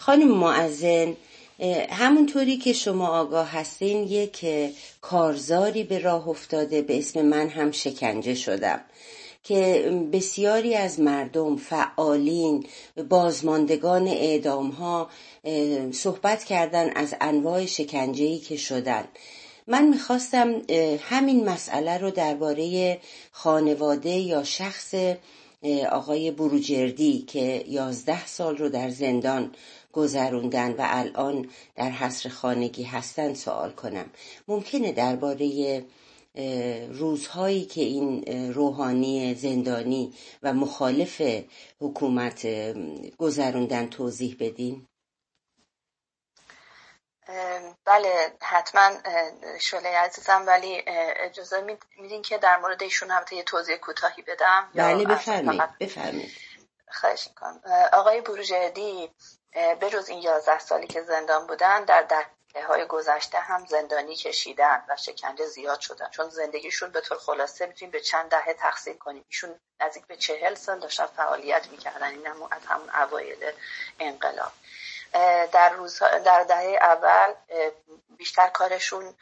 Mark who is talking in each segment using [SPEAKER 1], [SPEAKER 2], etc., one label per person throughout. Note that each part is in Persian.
[SPEAKER 1] خانم معزن، همونطوری که شما آگاه هستین یک کارزاری به راه افتاده به اسم من هم شکنجه شدم که بسیاری از مردم، فعالین، بازماندگان اعدام ها صحبت کردن از انواع شکنجه‌ای که شدن. من میخواستم همین مسئله رو درباره خانواده یا شخص آقای بروجردی که 11 سال رو در زندان گذروندن و الان در حصر خانگی هستن سوال کنم. ممکنه درباره روزهایی که این روحانی زندانی و مخالف حکومت گذروندن توضیح بدین؟
[SPEAKER 2] بله حتما شعله عزیزم، ولی اجازه میدین که در مورد ایشون هم یه توضیح کوتاهی بدم؟
[SPEAKER 1] بله بفرمایید.
[SPEAKER 2] خواهش میکنم. آقای بروجردی به جز این 11 سالی که زندان بودن، در دهه‌های گذشته هم زندانی کشیدن و شکنجه زیاد شدن، چون زندگیشون به طور خلاصه میتونیم به چند دهه تقسیم کنیم. ایشون نزدیک به 40 سال داشتن فعالیت میکردن، این هم از همون اوایل انقلاب. در دهه اول بیشتر کارشون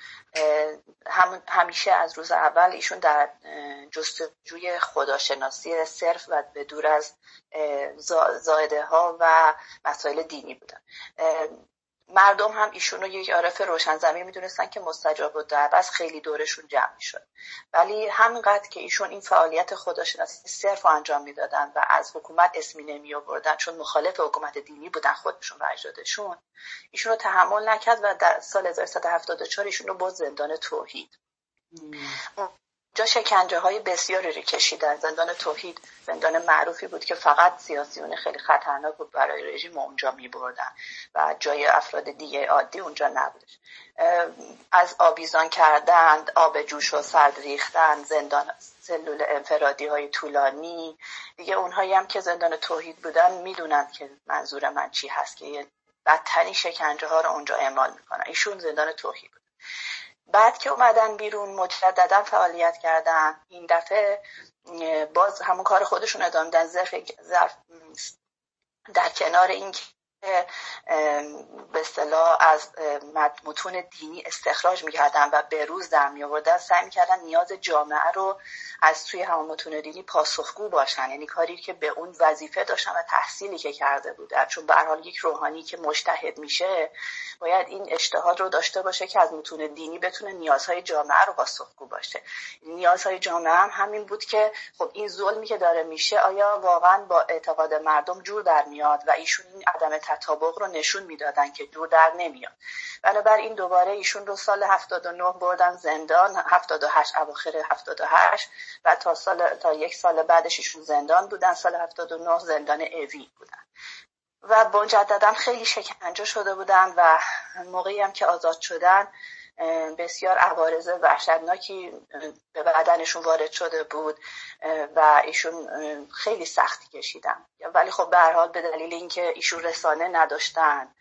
[SPEAKER 2] همیشه از روز اول ایشون در جستجوی خداشناسی صرف و به دور از زائده ها و مسائل دینی بودن. مردم هم ایشون رو یک عارف روشن‌ضمیر میدونستن که مستجاب الدعوه، خیلی دورشون جمع میشد. ولی همینقدر که ایشون این فعالیت خداشناسی صرف رو انجام میدادن و از حکومت اسمی نمی آوردن، چون مخالف حکومت دینی بودن خودشون و اجدادشون، ایشون رو تحمل نکرد و در سال 1374 ایشون رو برد زندان توحید. جا شکنجه های بسیاری رو کشیدن. زندان توحید زندان معروفی بود که فقط سیاسیون خیلی خطرناک بود برای رژیم اونجا می بردن و جای افراد دیگه عادی اونجا نبودش. از آویزان کردن، آب جوش و سرد ریختن، زندان سلول انفرادی های طولانی دیگه. اونهایی هم که زندان توحید بودن میدونن که منظور من چی هست، که بدترین شکنجه ها رو اونجا اعمال میکنن. ایشون زندان توحید بود. بعد که اومدن بیرون مجددا فعالیت کردن. این دفعه باز همون کار خودشون ادامه دادن، ظرف در کنار این که به اصطلاح از متون دینی استخراج میکردن و به روز در میآوردن، سعی میکردن نیاز جامعه رو از توی همون متون دینی پاسخگو باشن، یعنی کاری که به اون وظیفه داشتن و تحصیلی که کرده بودن. چون به هر حال یک روحانی که مجتهد میشه باید این اجتهاد رو داشته باشه که از متون دینی بتونه نیازهای جامعه رو پاسخگو باشه. نیازهای جامعه هم همین بود که خب این ظلمی که داره میشه آیا واقعا با اعتقاد مردم جور در میاد، و ایشون این عدم تطابق رو نشون میدادن که جور در نمیاد. بنابراین دوباره ایشون رو سال 79 بردن زندان، 78 اواخر 78 و تا یک سال بعدش ایشون زندان بودن. سال 79 زندان اوی بودن و مجددا خیلی شکنجه شده بودن و موقعی هم که آزاد شدن بسیار عوارض وحشتناکی به بدنشون وارد شده بود و ایشون خیلی سختی کشیدن. ولی خب به هر حال به دلیل اینکه ایشون رسانه نداشتن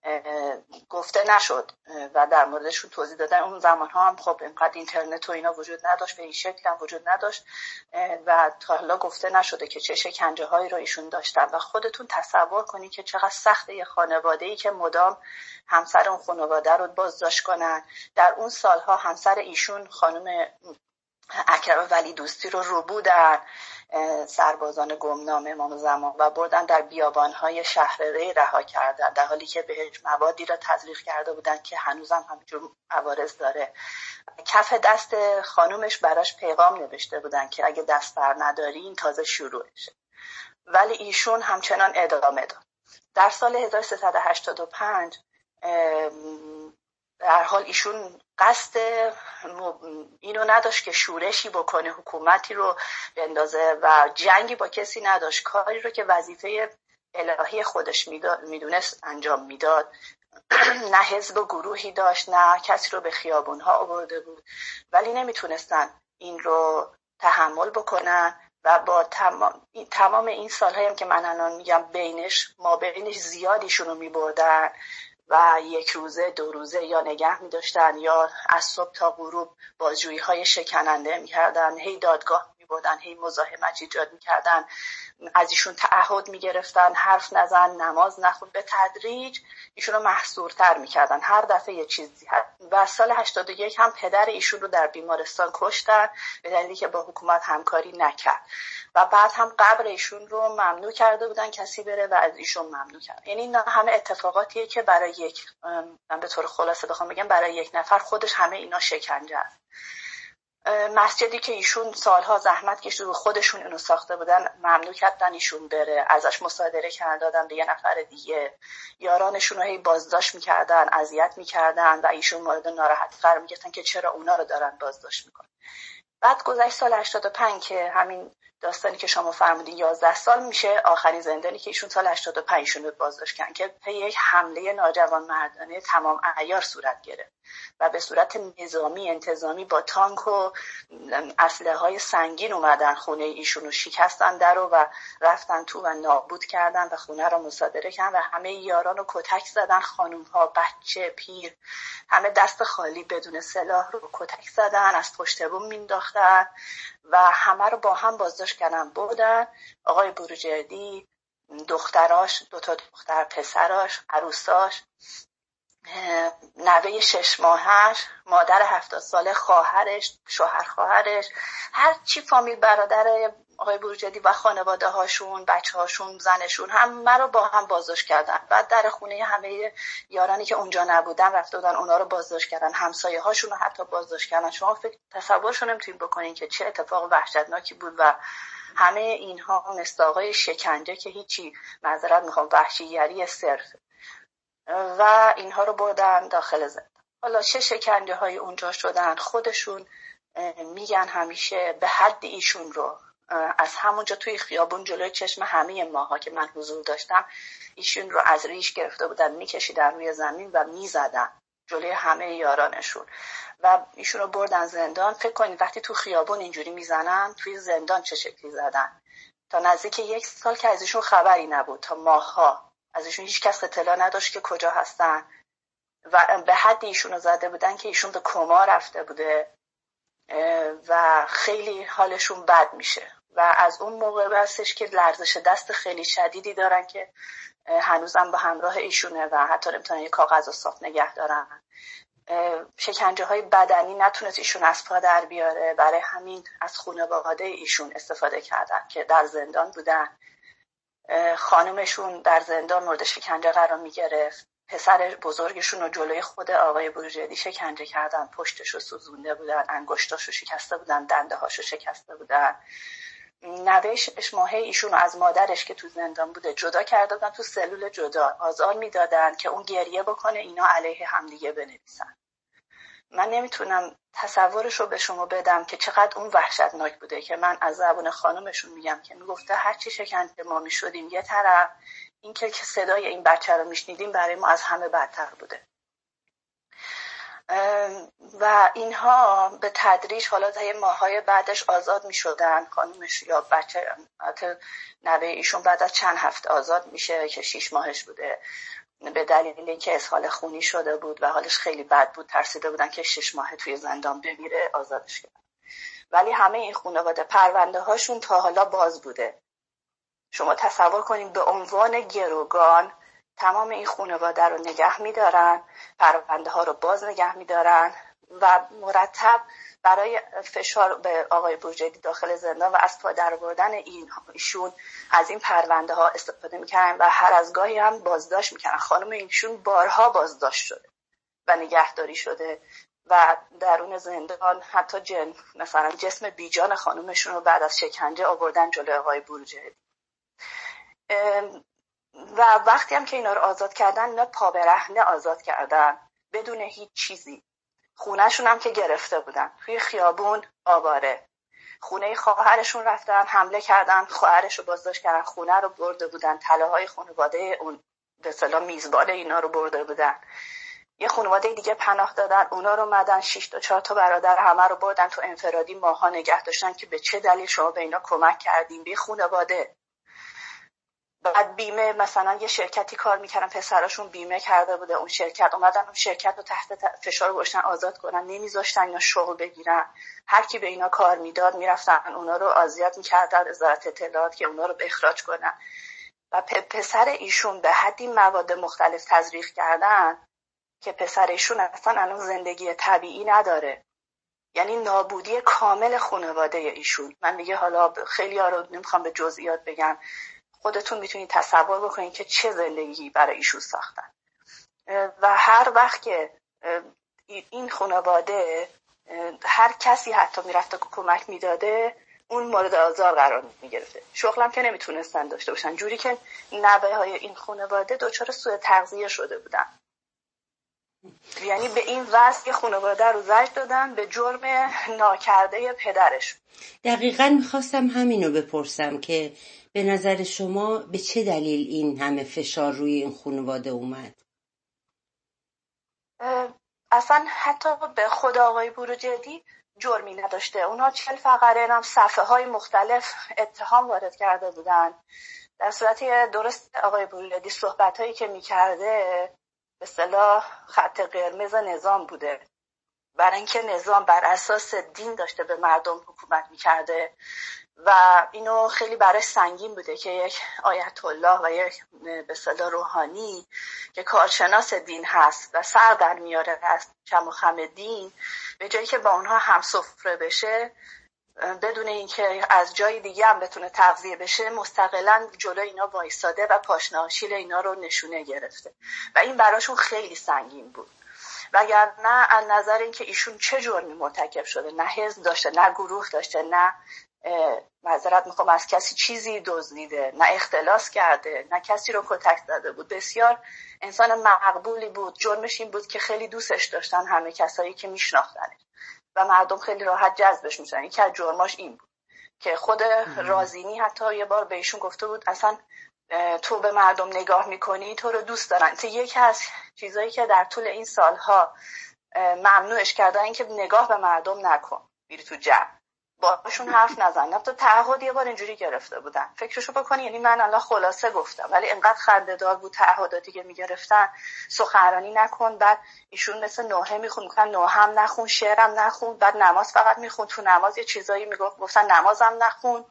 [SPEAKER 2] گفته نشد و در موردشون توضیح دادن. اون زمان ها هم خب اینقدر اینترنت و اینا وجود نداشت، به این شکل هم وجود نداشت و تا حالا گفته نشده که چه شکنجه هایی رو ایشون داشتن. و خودتون تصور کنید که چقدر سخته یه خانواده‌ای که مدام همسر اون خانواده رو بازداشت کنن. در اون سالها همسر ایشون خانم اکرم ولی دوستی رو بودن سربازان گمنام امام زمان و بردن در بیابان‌های شهر ری رها کردن، در حالی که بهش موادی را تزریق کرده بودن که هنوزم همینجور عوارض داره. کف دست خانومش براش پیغام نوشته بودن که اگه دست بر ندارین تازه شروعشه، ولی ایشون همچنان ادامه داد. در سال 1385 در حال ایشون قصد اینو نداشت که شورشی بکنه، حکومتی رو بندازه و جنگی با کسی نداشت. کاری رو که وظیفه الهی خودش میدونست انجام میداد. نه حزب و گروهی داشت، نه کسی رو به خیابونها آورده بود، ولی نمیتونستن این رو تحمل بکنن و با تمام این سالهایی هم که من الان میگم ما بینش زیادیشون رو میبردن و یک روزه 2 روزه یا نگه می‌داشتن یا از صبح تا غروب بازجویی‌های شکننده می‌کردن. هی دادگاه آوردن، هی مزاحمت ایجاد میکردن، از ایشون تعهد میگرفتن حرف نزن، نماز نخون. به تدریج ایشون رو محصورتر میکردن، هر دفعه یه چیزی. و سال 81 هم پدر ایشون رو در بیمارستان کشتن به دلیلی که با حکومت همکاری نکرد. و بعد هم قبر ایشون رو ممنوع کرده بودن کسی بره و از ایشون ممنوع کرد. یعنی این همه اتفاقاتیه که برای یک، من به طور خلاصه بخوام بگم، برای یک نفر خودش همه اینا شکنجه است. مسجدی که ایشون سالها زحمت کشید و خودشون اینو ساخته بودن ممنوع کردن ایشون بره، ازش مصادره کردن دادن به یه نفر دیگه. یارانشون رو هی بازداشت میکردن، اذیت میکردن و ایشون مورد ناراحتی قرار میگرفتن که چرا اونا رو دارن بازداشت میکنن. بعد گذشت سال 85 که همین داستانی که شما فرمودین 11 سال میشه، آخرین زندانی که ایشون سال 85 ایشون رو بازداشت کردن که پی یک حمله ناجوانمردانه تمام عیار صورت گرفت و به صورت نظامی انتظامی با تانک و اسلحه‌های سنگین اومدن خونه ایشون رو شکستن در و رفتن تو و نابود کردن و خونه رو مصادره کردن و همه یاران رو کتک زدن، خانوم‌ها، بچه، پیر، همه دست خالی بدون سلاح رو کتک زدن، از پشت بوم مینداختن و همه رو با هم بازداشت کردن بردن. آقای بروجردی، دختراش، 2 تا دختر، پسراش، عروساش، نوه 6 ماهش، مادر 70 ساله، خواهرش، شوهر خواهرش، هر چی فامیل برادر آقای بروجردی و خانواده هاشون، بچه هاشون، زنشون، همه رو با هم بازداشت کردن. بعد در خونه همه یارانی که اونجا نبودن رفته بودن اونا رو بازداشت کردن، همسایه هاشون رو حتی بازداشت کردن. شما تصورشون نمیتونید بکنین که چه اتفاق وحشتناکی بود. و همه اینها مصداقای شکنجه که هیچی، معذرت میخوام، وحشیگری صرف. و اینها رو بردن داخل زندان. حالا چه شکنجه های اونجا شدن خودشون میگن همیشه. به حد ایشون رو از همونجا توی خیابون جلوی چشم همه ماها که من حضور داشتم، ایشون رو از ریش گرفته بودن میکشیدن روی زمین و میزدن جلوی همه یارانشون و ایشون رو بردن زندان. فکر کنید وقتی تو خیابون اینجوری میزنن، توی زندان چه شکلی زدن. تا نزدیک 1 سال که از ایشون خبری نبود، تا ماه‌ها از ایشون هیچ کس اطلاع نداشت که کجا هستن و به حد ایشون رو زده بودن که ایشون به کما رفته بوده و خیلی حالشون بد میشه. و از اون موقع هستش که لرزش دست خیلی شدیدی دارن که هنوزم با همراه ایشونه و حتی نمیتونن یه کاغذ رو صاف نگه دارن. شکنجه های بدنی نتونست ایشون از پا در بیاره، برای همین از خانواده ایشون استفاده کردن که در زندان بودن. خانمشون در زندان مورد شکنجه قرار میگرفت. پسر بزرگشون رو جلوی خود آقای بروجردی شکنجه کردن، پشتشو سوزونده بودن، انگشتاشو شکسته بودن، دنده هاشو شکسته بودن. نوه 6 ماهه ایشون از مادرش که تو زندان بوده جدا کرده بودن، تو سلول جدا آزار میدادن که اون گریه بکنه، اینا علیه همدیگه بنویسن. من نمیتونم تصورش رو به شما بدم که چقدر اون وحشتناک بوده که من از زبون خانمشون میگم که میگفته هر چی شکنجه ما میشدیم یه طرف، این که صدای این بچه رو میشنیدیم برای ما از همه بدتر بوده. و اینها به تدریج حالا تا ماهای بعدش آزاد میشدن. خانمش یا بچه نوه ایشون بعد از چند هفته آزاد میشه که 6 ماهش بوده، به دلیل اینکه اسهال خونی شده بود و حالش خیلی بد بود، ترسیده بودن که 6 ماه توی زندان بمیره، آزادش کردن. ولی همه این خانواده پرونده هاشون تا حالا باز بوده. شما تصور کنید به عنوان گروگان تمام این خانواده رو نگه میدارن، پرونده ها رو باز نگه میدارن و مرتب برای فشار به آقای بروجردی داخل زندان و از پا در آوردن ایشون از این پرونده ها استفاده میکنن و هر از گاهی هم بازداشت میکنن. خانم ایشون بارها بازداشت شده و نگهداری شده و درون زندان حتی مثلا جسم بیجان خانمشون رو بعد از شکنجه آوردن جلوی آقای بروجردی. و وقتی هم که اینا رو آزاد کردن، اینا پا برهنه آزاد کردن بدون هیچ چیزی. خونهشون هم که گرفته بودن توی خیابون آواره. خونه خواهرشون رفتن حمله کردن، خواهرش رو بازداشت کردن، خونه رو برده بودن، طلاهای خانواده اون به اصطلاح میزبان اینا رو برده بودن. یه خانواده دیگه پناه دادن، اونا رو اومدن 6 تا 4 تا برادر همه رو بردن تو انفرادی، ماها نگه داشتن که به چه دلیل شما به اینا کمک کردین. به خانواده بعد بیمه مثلا یه شرکتی کار میکردن، پسراشون بیمه کرده بوده، اون شرکت اومدن اون شرکت رو تحت فشار گذاشتن آزاد کنن، نمیذاشتن اینا شغل بگیرن. هر کی به اینا کار میداد میرفتن اونا رو اذیت میکردن، وزارت اطلاعات که اونا رو اخراج کنن. و پسر ایشون به حدی مواد مختلف تزریق کردن که پسر ایشون اصلا الان زندگی طبیعی نداره، یعنی نابودی کامل خانواده ایشون. من دیگه حالا خیلی ها رو نمیخوام به جزئیات بگم، خودتون میتونید تصور بکنید که چه زندگی برای ایشون ساختن. و هر وقت که این خانواده هر کسی حتی میرفته کمک میداده اون مورد آزار قرار میگرفته. شغلم که نمیتونستن داشته باشن، جوری که نوه های این خانواده دچار سوء تغذیه شده بودن. یعنی به این وضع خانواده رو زجر دادن به جرم ناکرده پدرش.
[SPEAKER 1] دقیقاً میخواستم همینو بپرسم که به نظر شما به چه دلیل این همه فشار روی این خانواده اومد؟
[SPEAKER 2] اصلا حتی به خود آقای بروجردی جرمی نداشته. اونا 40 فقره هم صفحه های مختلف اتهام وارد کرده بودن، در صورتی درست آقای بروجردی صحبت هایی که میکرده به اصطلاح خط قرمز نظام بوده، برای اینکه نظام بر اساس دین داشته به مردم حکومت میکرده و اینو خیلی برای سنگین بوده که یک آیت الله و یک به اصطلاح روحانی که کارشناس دین هست و سر در میاره از چم و خم دین، به جایی که با اونها همسفره بشه بدون اینکه از جای دیگه هم بتونه تغذیه بشه، مستقلاً جلوی اینا وایساده و پاشناشیل اینا رو نشونه گرفته و این براشون خیلی سنگین بود. وگرنه از نظر اینکه ایشون چه جرمی مرتکب شده، نه حزب داشته، نه گروه داشته، نه معذرت میخوام از کسی چیزی دزدیده، نه اختلاس کرده، نه کسی رو کتک زده بود، بسیار انسان مقبولی بود. جرمش این بود که خیلی دوستش داشتن همه کسایی که میشناختنش و مردم خیلی راحت جذبش میشدن. یکی از جرماش این بود که خود رازینی حتی یه بار به ایشون گفته بود اصلا تو به مردم نگاه میکنی تو رو دوست دارن. یکی از چیزایی که در طول این سالها ممنوعش کردن این که نگاه به مردم نکن، بیری تو جمع، باشون حرف نزن. تو تعهد یه بار اینجوری گرفته بودن، فکرشو بکنی. یعنی من الان خلاصه گفتم ولی انقدر خنده‌دار بود تعهداتی که میگرفتن، سخنرانی نکن، بعد ایشون مثل نوحه میخون، میگن نوحه هم نخون، شعرم نخون، بعد نماز فقط میخون، تو نماز یه چیزایی گفتن نمازم نخون،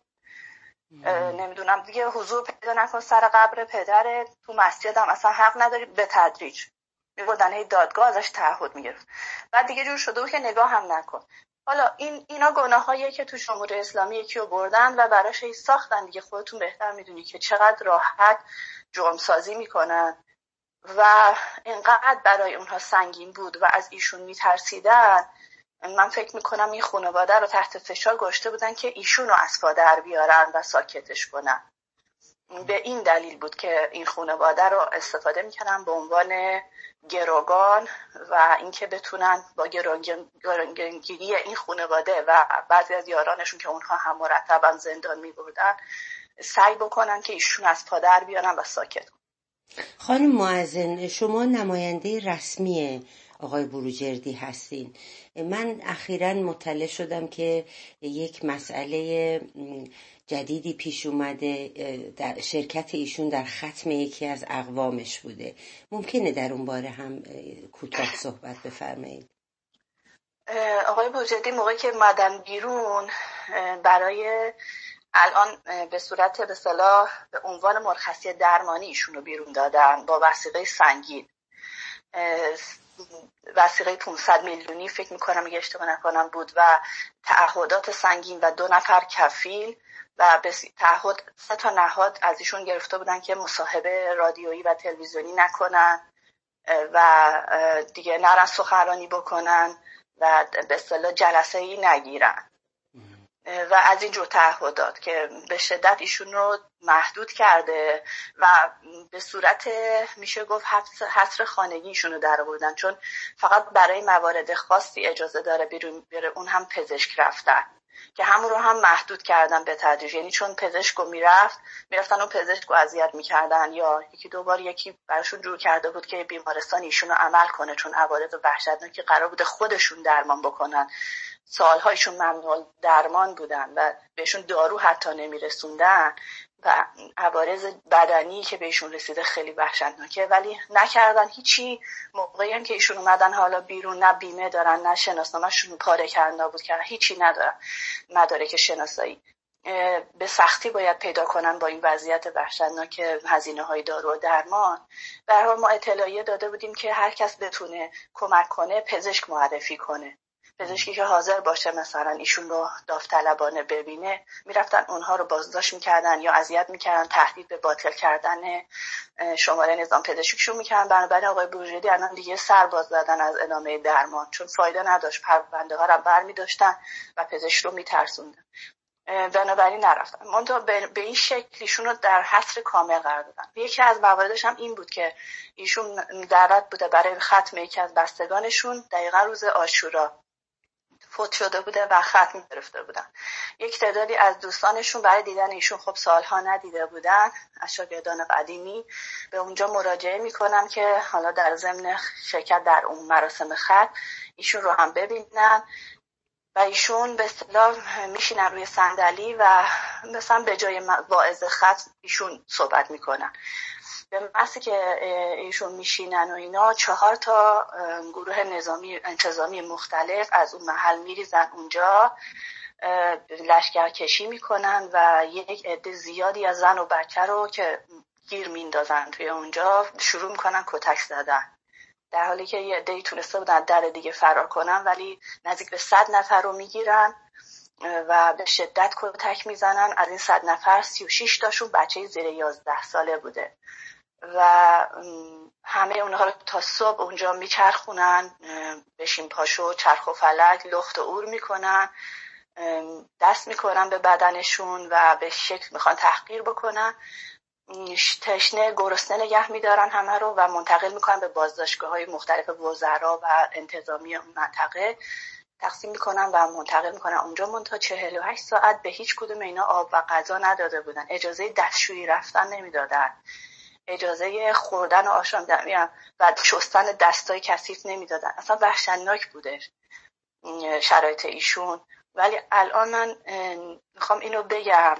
[SPEAKER 2] نمیدونم دیگه حضور پیدا نکن سر قبر پدرت، تو مسجد هم اصلا حق نداری. به تدریج میبردن هی دادگاه ازش تعهد میگرفت. بعد دیگه جور شده بود که نگاه هم نکن. حالا اینا گناهاییه که تو جمهوری اسلامی یکی رو بردن و براش هی ساختن دیگه. خودتون بهتر میدونی که چقدر راحت جرم سازی میکنن و اینقدر برای اونها سنگین بود و از ایشون میترسیدن. من فکر میکنم این خانواده رو تحت فشار گذاشته بودن که ایشون رو از پا در بیارن و ساکتش کنن. به این دلیل بود که این خانواده رو استفاده میکنن به عنوان گروگان و اینکه بتونن با گروگانگیری این خانواده و بعضی از یارانشون که اونها هم مرتبا زندان میبردن سعی بکنن که ایشون از پا در بیارن و ساکت.
[SPEAKER 1] خانم معزن، شما نماینده رسمی آقای بروجردی هستین. من اخیراً مطلع شدم که یک مسئله جدیدی پیش اومده، در شرکت ایشون در ختم یکی از اقوامش بوده. ممکنه در اون باره هم کوتاه صحبت بفرمایید؟
[SPEAKER 2] آقای بروجردی موقعی که اومدن بیرون برای الان به صورت به اصطلاح به عنوان مرخصی درمانی ایشون رو بیرون دادن با وثیقه سنگین، وثیقه 500 میلیونی فکر میکنم اگه اشتباه نکنم بود و تعهدات سنگین و 2 نفر کفیل و به تعهد 3 تا نهاد از ایشون گرفته بودن که مصاحبه رادیویی و تلویزیونی نکنن و دیگه نرن سخنرانی بکنن و به اصطلاح جلسه‌ای نگیرن و از این جور تعهدات که به شدت ایشون رو محدود کرده و به صورت میشه گفت حصر خانگی ایشون رو در آوردن، چون فقط برای موارد خاصی اجازه داره بیرون بره، اون هم پزشک رفتن که همون رو هم محدود کردن به تدریج. یعنی چون پزشکو میرفتن اون پزشکو اذیت میکردن یا یکی دو بار یکی براشون جور کرده بود که بیمارستان ایشون رو عمل کنه، چون عوارض وحشتناکی قرار بوده خودشون درمان بکنن، سالهایشون ممنوع درمان بودن و بهشون دارو حتی نمیرسوندن. و عوارض بدنی که بهشون رسیده خیلی وحشتناکه، ولی نکردن هیچی. موقعی هم که ایشون اومدن حالا بیرون، نه بیمه دارن نه شناسنامه‌شون پاره کردن، نابود کردن، هیچی ندارن، مدارک شناسایی. به سختی باید پیدا کنن با این وضعیت وحشتناک هزینه‌های دارو و درمان. به هر حال ما اطلاعیه داده بودیم که هر کس بتونه کمک کنه پزشک معرفی کنه، پزشکی که حاضر باشه مثلا ایشون رو داوطلبانه ببینه. میرفتن اونها رو بازداشت میکردن یا اذیت میکردن، تهدید به باطل کردن شماره نظام پزشکیشون میکردن. بنابراین آقای بروژردی الان دیگه سر باز زدن از ادامه درمان، چون فایده نداشت، پرونده ها رو برمی‌داشتن و پزشک رو میترسوندن. بنابراین نرفتن. منتها به این شکل ایشون رو در حصر کامل قرار دادن. یکی از مواردش هم این بود که ایشون دعوت بوده برای ختم یکی از بستگانشون، دقیقا روز عاشورا فوت شده بوده و ختم گرفته بودن. یک تعدادی از دوستانشون برای دیدن ایشون خب سالها ندیده بودن، از شاگردان قدیمی به اونجا مراجعه میکنن که حالا در ضمن شرکت در اون مراسم ختم ایشون رو هم ببینن و ایشون به اصطلاح میشینن روی صندلی و مثلا به جای واعظ ختم ایشون صحبت میکنن. به محضی که ایشون میشینن و اینا 4 تا گروه نظامی انتظامی مختلف از اون محل میریزن اونجا، لشکرکشی میکنن و یک عده زیادی از زن و بچه رو که گیر میندازن توی اونجا شروع میکنن کتک زدن، در حالی که یه عده‌ای تونسته بودن در دیگه فرار کنن، ولی نزدیک به 100 نفر رو میگیرن و به شدت کتک میزنن. از این 100 نفر 36 تاشون بچه زیر 11 ساله بوده و همه اونها رو تا صبح اونجا میچرخونن، بشین پاشو، چرخ و فلک، لخت و اور میکنن، دست میکنن به بدنشون و به شکل میخوان تحقیر بکنن. تشنه گرسنه نگه میدارن همه رو و منتقل میکنن به بازداشتگاه‌های مختلف وزرا و انتظامی منطقه، تقسیم میکنن و منتقل میکنن اونجا. منتها 48 ساعت به هیچ کدوم اینا آب و غذا نداده بودن، اجازه دستشویی رفتن نمیدادن، اجازه خوردن و آشامیدن و شستن دستای کثیف نمیدادن. اصلا وحشتناک بوده شرایط ایشون. ولی الان من میخوام اینو بگم،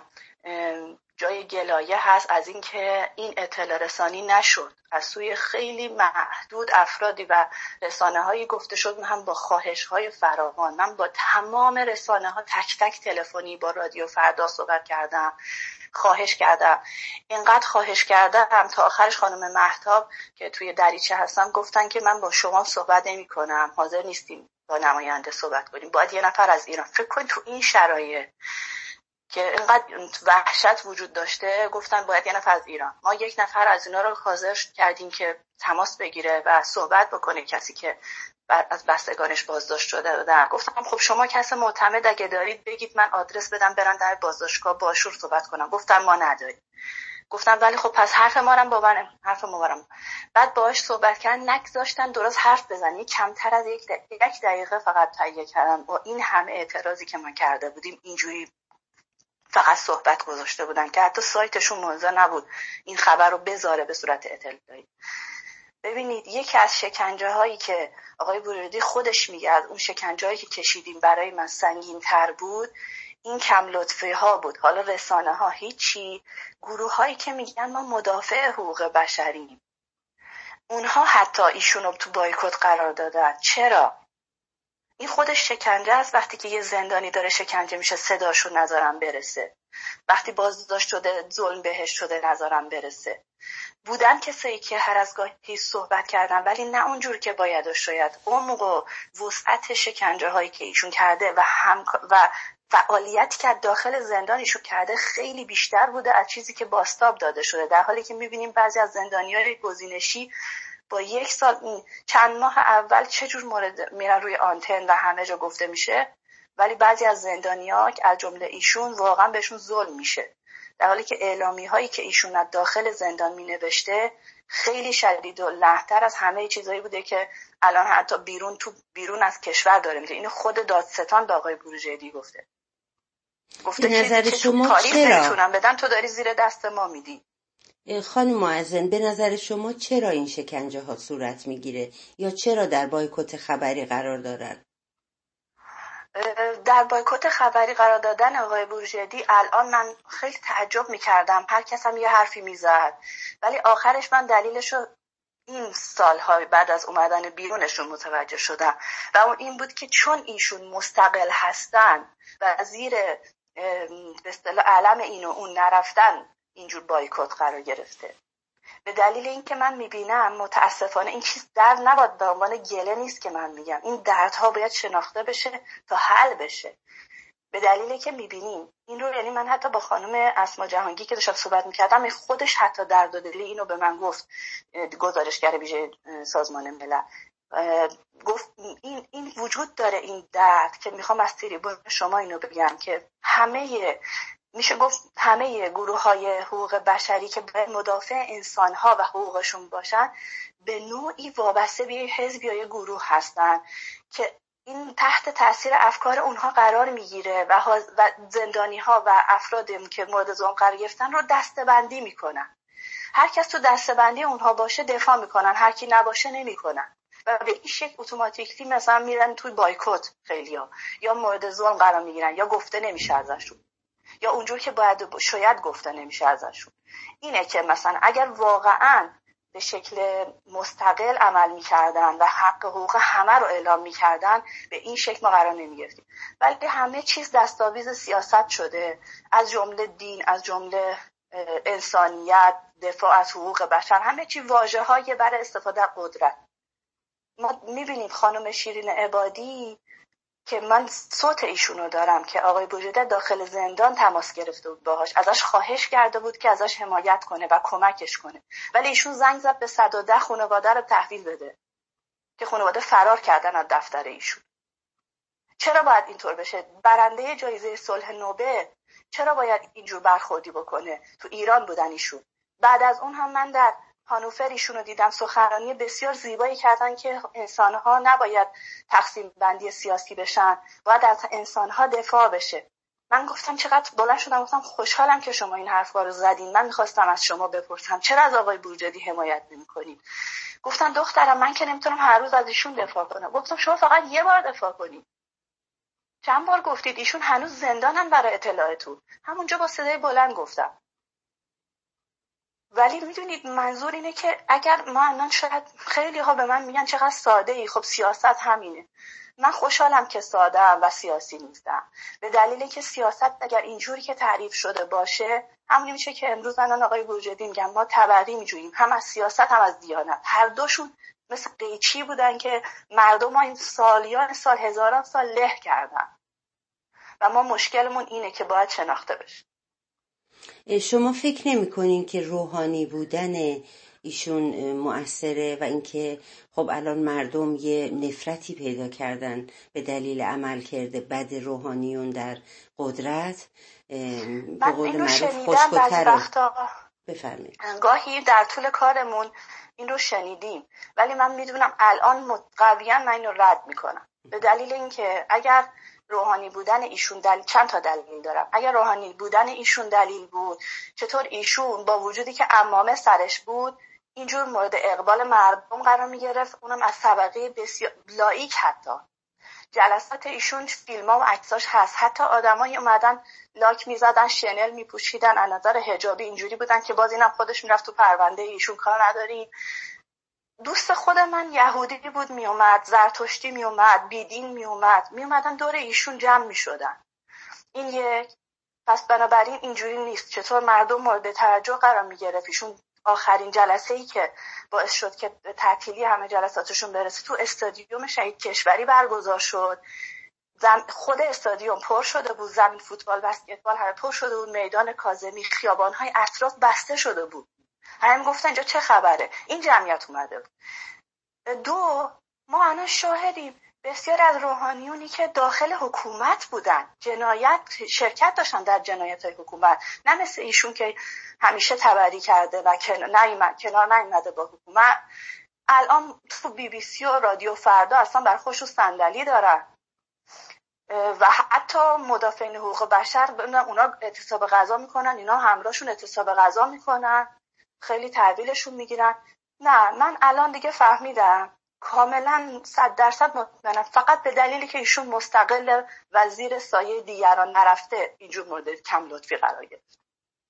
[SPEAKER 2] جای گلایه هست از اینکه این اطلاع رسانی نشد از سوی خیلی محدود افرادی و رسانه هایی گفته شد. من هم با خواهش های فراوان، من با تمام رسانه ها تک تک تلفنی با رادیو فردا صحبت کردم، خواهش کردم، اینقدر خواهش کردم تا آخرش خانم مهتاب که توی دریچه هستم گفتن که من با شما صحبت نمی کنم، حاضر نیستیم با نماینده صحبت کنیم، باید یه نفر از ایران. فکر کن تو این شرایط که اینقدر وحشت وجود داشته گفتن باید یه نفر از ایران. ما یک نفر از اینا رو حاضر کردیم که تماس بگیره و صحبت بکنه، کسی که از بستگانش بازداشت شده بودن. گفتم خب شما کس معتمد اگه دارید بگید من آدرس بدم برن در بازداشتگاه باشور صحبت کنم. گفتم ما نداریم. گفتم ولی خب پس حرف ما رو باورم. بعد باهاش صحبت کردن، نگذاشتن درست حرف بزنی، کمتر از یک دقیقه فقط تهیه کردن با این همه اعتراضی که ما کرده بودیم. اینجوری فقط صحبت گذاشته بودن که حتی سایتشون موضوع نبود این خبر رو بذاره به صورت اطلاعی. ببینید یکی از شکنجه هایی که آقای بروجردی خودش میگه از اون شکنجه هایی که کشیدیم برای من سنگین تر بود، این کم لطفی ها بود. حالا رسانه ها هیچی، گروه هایی که میگن ما مدافع حقوق بشریم، اونها حتی ایشون رو تو بایکوت قرار دادن. چرا؟ این خودش شکنجه است. وقتی که یه زندانی داره شکنجه میشه صداشو نذارم برسه، وقتی بازداشت شده ظلم بهش شده نذارم برسه. بودن کسایی که هر از گاهی صحبت کردن ولی نه اونجور که باید و شاید. عمق و وسعت شکنجه هایی که ایشون کرده و فعالیتی که داخل زندانیشون کرده خیلی بیشتر بوده از چیزی که بازتاب داده شده، در حالی که میبینیم بعضی از زندانیای گزینشی با 1 سال چند ماه اول چجور مورد میرن روی آنتن و همه جا گفته میشه، ولی بعضی از زندانی‌ها از جمله ایشون واقعا بهشون ظلم میشه، در حالی که اعلامی هایی که ایشون از داخل زندان می نوشته خیلی شدید و لحتر از همه چیزایی بوده که الان حتی بیرون از کشور داره میگه. اینو خود دادستان به آقای بروجردی گفته
[SPEAKER 1] به نظر شما چرا
[SPEAKER 2] نمیتونم بدن، تو داری زیر دست ما میدی.
[SPEAKER 1] خانم معزن، به نظر شما چرا این شکنجه ها صورت میگیره یا چرا در بایکوت خبری قرار دارن؟
[SPEAKER 2] در بایکوت خبری قرار دادن آقای بورژدی الان من خیلی تعجب میکردم. هر کس هم یه حرفی میزد، ولی آخرش من دلیلشو این سالهای بعد از اومدن بیرونشون متوجه شدم و اون این بود که چون ایشون مستقل هستن و زیر به اصطلاح علم این و اون نرفتن، اینجور بایکوت قرار گرفته. به دلیل اینکه من میبینم متاسفانه این چیز درد نباید به عنوان گله نیست که من میگم، این دردها باید شناخته بشه تا حل بشه. به دلیلی که میبینیم این رو، یعنی من حتی با خانم اسما جهانگی که داشتم صحبت میکردم، خودش حتی درد و دلی اینو به من گفت، گزارشگر ویژه سازمان ملل گفت این وجود داره، این درد که میخوام از تریبون شما اینو بگم که میشه گفت همه گروه‌های حقوق بشری که به مدافع انسان‌ها و حقوقشون باشن به نوعی وابسته به یه حزب یا یه گروه هستن که این تحت تاثیر افکار اونها قرار میگیره و زندانی‌ها و افرادی که مورد ظلم قرار گرفتن رو دسته‌بندی میکنن. هر کس تو دسته‌بندی اونها باشه دفاع میکنن، هر کی نباشه نمیکنن و به این شکل اتوماتیکلی مثلا میرن توی بایکوت خیلیا، یا مورد ظلم قرار میگیرن یا گفته نمیشه ازشون، یا اونجور که شاید گفته نمیشه ازشون. اینه که مثلا اگر واقعاً به شکل مستقل عمل میکردن و حق حقوق همه رو اعلام میکردن به این شکل ما قرار نمیگرفتیم، ولی همه چیز دستاویز سیاست شده، از جمله دین، از جمله انسانیت، دفاع از حقوق بشر، همه چی واژه‌های برای استفاده از قدرت. ما میبینیم خانم شیرین عبادی که من صوت ایشونو دارم که آقای بورژدی داخل زندان تماس گرفته بود باهاش، ازش خواهش کرده بود که ازش حمایت کنه و کمکش کنه، ولی ایشون زنگ زد به 110 خانواده رو تحویل بده که خانواده فرار کردن از دفتر ایشون. چرا باید اینطور بشه؟ برنده جایزه صلح نوبل چرا باید اینجور برخوردی بکنه؟ تو ایران بودن ایشون. بعد از اون هم من در هانوفر ایشونو دیدم، سخنرانی بسیار زیبایی کردن که انسان‌ها نباید تقسیم بندی سیاسی بشن، باید از انسان‌ها دفاع بشه. من گفتم چقدر بلند شدم گفتم خوشحالم که شما این حرفا رو زدین. من می‌خواستم از شما بپرسم چرا از آقای بورژدی حمایت نمی‌کنید؟ گفتن دخترم من که نمیتونم هر روز از ایشون دفاع کنم. گفتم شما فقط یه بار دفاع کنید. چند بار گفتید ایشون هنوز زندانن برای اطلاعتون. همونجا با صدای بلند گفتم. ولی میدونید منظور اینه که اگر ما الان شاید خیلی ها به من میگن چقدر ساده ای، خب سیاست همینه. من خوشحالم که ساده ام و سیاسی نیستم، به دلیلی که سیاست اگر اینجوری که تعریف شده باشه همونی میشه که امروز الان آقای بورژدی میگن ما تبعی میجوییم، هم از سیاست هم از دیانت. هر دوشون مثل قیچی بودن که مردم ها این سالیان سال، هزاران سال له کردن و ما مشکلمون اینه که باید شناخته بشه.
[SPEAKER 1] شما فکر نمی‌کنین که روحانی بودن ایشون مؤثره و اینکه خب الان مردم یه نفرتی پیدا کردن به دلیل عملکرد بد روحانیون در قدرت؟ به قول معروف خشک‌وتر. بفرمایید.
[SPEAKER 2] گاهی در طول کارمون این رو شنیدیم، ولی من میدونم الان قویاً من این رو رد میکنم، به دلیل اینکه اگر روحانی بودن ایشون چند تا دلیل دارم. اگر روحانی بودن ایشون دلیل بود، چطور ایشون با وجودی که عمامه سرش بود اینجور مورد اقبال مردم قرار میگرفت، اونم از طبقه بسیار لایک. حتی جلسات ایشون فیلم‌ها و عکساش هست، حتی آدمایی اومدن لاک میزدن، شنل میپوشیدن، از نظر حجابی اینجوری بودن که باز اینم خودش میرفت تو پرونده ایشون، کار نداریم. دوست خود من یهودی بود میومد، زرتشتی میومد، بیدین میومدن دور ایشون جمع میشدن. این یک. پس بنابراین اینجوری نیست. چطور مردم مورد توجه قرار میگرفت؟ ایشون آخرین جلسه‌ای که باعث شد که تعطیلی همه جلساتشون برسه تو استادیوم شهید کشوری برگزار شد. خود استادیوم پر شده بود، زمین فوتبال، بسکتبال همه پر شده بود، میدان کاظمی، خیابان‌های اطراف بسته شده بود. همین گفتن اینجا چه خبره؟ این جمعیت اومده بود. دو، ما الان شاهدیم بسیار از روحانیونی که داخل حکومت بودن شرکت داشتن در جنایت‌های حکومت، نه مثل ایشون که همیشه تبری کرده و کنار نیامده با حکومت. الان تو BBC و رادیو فردا اصلا برخوش و صندلی دارن و حتی مدافعین حقوق بشر اونا اعتصاب غذا میکنن، اینا همراهشون اعتصاب غذا میکنن، خیلی تحویلشون میگیرن. نه، من الان دیگه فهمیدم کاملا 100% مطمئنم، فقط به دلیلی که ایشون مستقل و زیر سایه دیگران نرفته اینجور مورد کم لطفی قرار گرفت.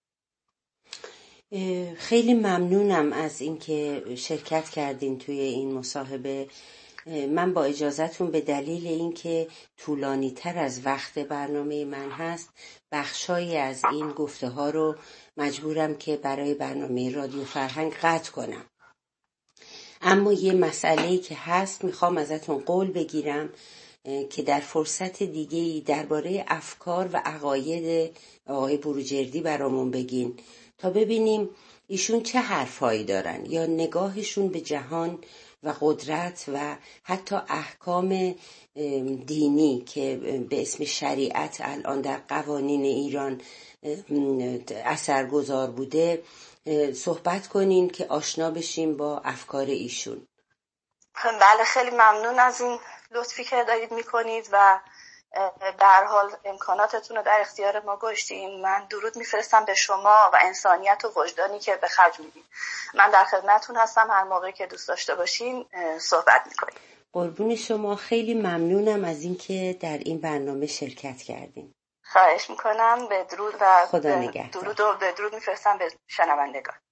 [SPEAKER 1] خیلی ممنونم از اینکه شرکت کردین توی این مصاحبه. من با اجازهتون به دلیل اینکه طولانی تر از وقت برنامه من هست بخشایی از این گفته ها رو مجبورم که برای برنامه رادیو فرهنگ قطع کنم. اما یه مسئله‌ای که هست میخوام ازتون قول بگیرم که در فرصت دیگه‌ای درباره افکار و عقاید آقای بروجردی برامون بگین تا ببینیم ایشون چه حرفایی دارن یا نگاهشون به جهان و قدرت و حتی احکام دینی که به اسم شریعت الان در قوانین ایران اثرگذار بوده صحبت کنین که آشنا بشیم با افکار ایشون.
[SPEAKER 2] بله، خیلی ممنون از این لطفی که دارید میکنید و به هر حال امکاناتتون رو در اختیار ما گذاشتین. من درود میفرستم به شما و انسانیت و وجدانی که به خرج میدید. من در خدمتتون هستم، هر موقع که دوست داشته باشین صحبت میکنیم.
[SPEAKER 1] قربون شما، خیلی ممنونم از اینکه در این برنامه شرکت کردین.
[SPEAKER 2] خواهش میکنم. به درود و
[SPEAKER 1] خدا نگهدار.
[SPEAKER 2] درود میفرستم به شنوندگان.